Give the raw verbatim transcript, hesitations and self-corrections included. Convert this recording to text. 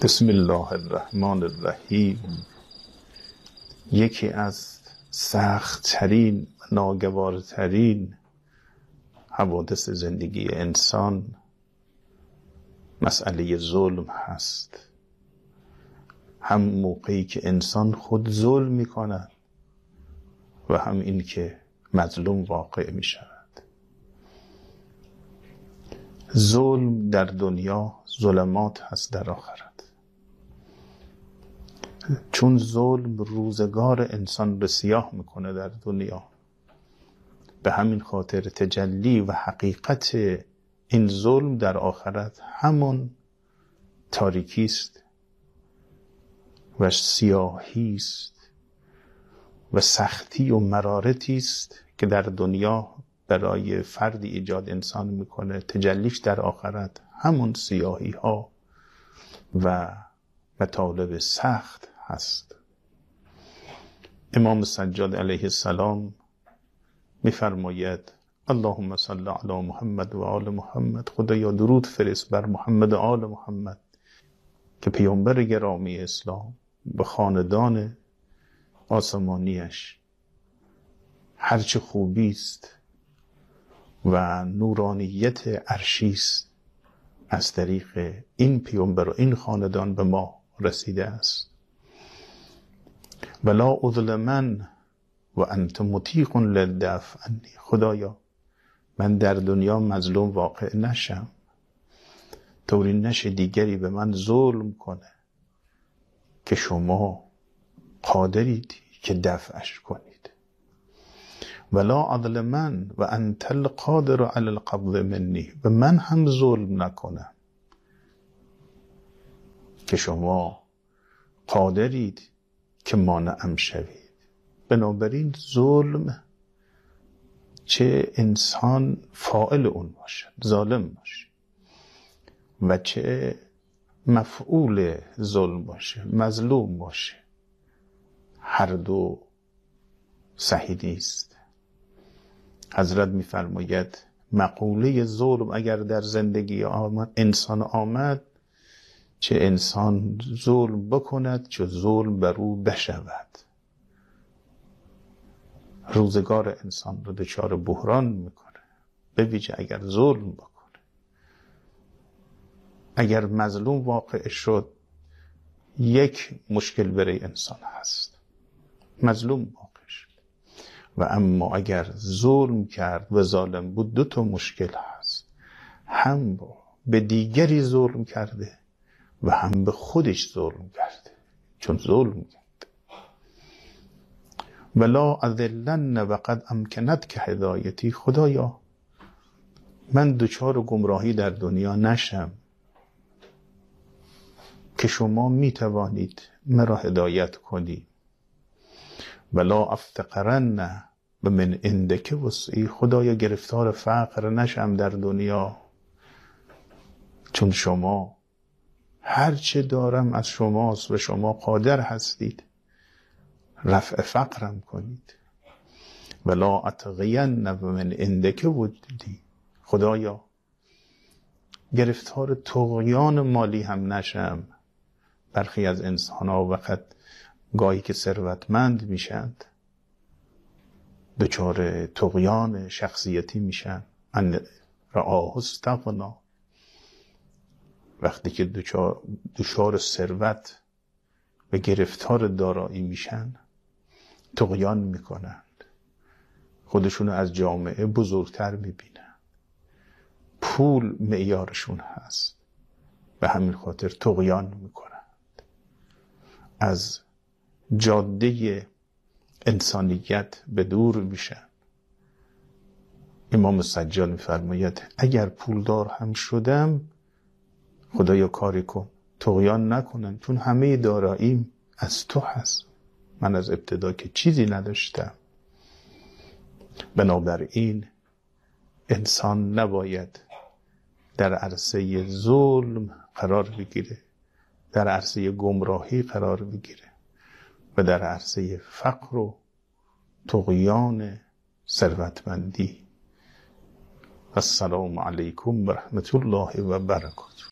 بسم الله الرحمن الرحیم. یکی از سخت‌ترین و ناگوارترین حوادث زندگی انسان مسئله ظلم هست. هم موقعی که انسان خود ظلم می کند و هم این که مظلوم واقع می شود. ظلم در دنیا ظلمات هست در آخرت، چون ظلم روزگار انسان رو سیاه میکنه در دنیا. به همین خاطر تجلی و حقیقت این ظلم در آخرت همون تاریکی است و سیاهی است و سختی و مرارتی است که در دنیا برای فردی ایجاد انسان میکنه. تجلیش در آخرت همون سیاهی ها و مطالب سخت هست. امام سجاد علیه السلام میفرماید اللهم صل علی محمد و آل محمد. خدایا درود فرست بر محمد و آل محمد که پیامبر گرامی اسلام به خاندان آسمانیش هرچه خوبی است و نورانیت عرشی است از طریق این پیامبر و این خاندان به ما رسیده است. ولا اظلمن و انت مطیق للدفع عنی. خدایا من در دنیا مظلوم واقع نشم، طوری نشه دیگری به من ظلم کنه که شما قادرید که دفعش کنید. ولا اظلمن و انت القادر علی القبض منی. و من هم ظلم نکنم که شما قادرید که مانعم شوید. بنابراین ظلم، چه انسان فاعل اون باشد ظالم باشه و چه مفعول ظلم باشه مظلوم باشه، هر دو صحیح نیست. حضرت میفرماید مقوله ظلم اگر در زندگی آمد انسان آمد، چه انسان ظلم بکند چه ظلم بر او بشود. روزگار انسان رو دچار بحران میکنه، به ویژه اگر ظلم بکنه. اگر مظلوم واقع شد یک مشکل برای انسان هست، مظلوم واقع شد. و اما اگر ظلم کرد و ظالم بود دو تا مشکل هست، هم به دیگری ظلم کرده و هم به خودش ظلم کرده، چون ظلم کرد. ولا اذلن و قد امکنت که هدایتی. خدایا من دچار گمراهی در دنیا نشم که شما می توانید مرا هدایت کنی. ولا افتقرن و من عندک وسعی. خدایا گرفتار فقر نشم در دنیا، چون شما هر چه دارم از شماست و شما قادر هستید رفع فقرم کنید. ولا اتقین و من عندک وجودی. خدایا گرفتار طغیان مالی هم نشم. برخی از انسان ها وقت گاهی که ثروتمند میشند دچار طغیان شخصیتی میشن. ان رآه استغنا. وقتی که دچار دچار ثروت و گرفتار دارایی میشن طغیان میکنند، خودشون از جامعه بزرگتر میبینن، پول معیارشون هست، به همین خاطر طغیان میکنند، از جاده انسانیت به دور میشن. امام سجاد میفرماید اگر پولدار هم شدم خدایا کاری کن طغیان نکنن، چون همه داراییم از تو هست، من از ابتدا که چیزی نداشتم. بنابراین انسان نباید در عرصه ظلم قرار بگیره، در عرصه گمراهی قرار بگیره و در عرصه فقر و طغیان ثروتمندی. السلام علیکم و رحمت الله و برکاته.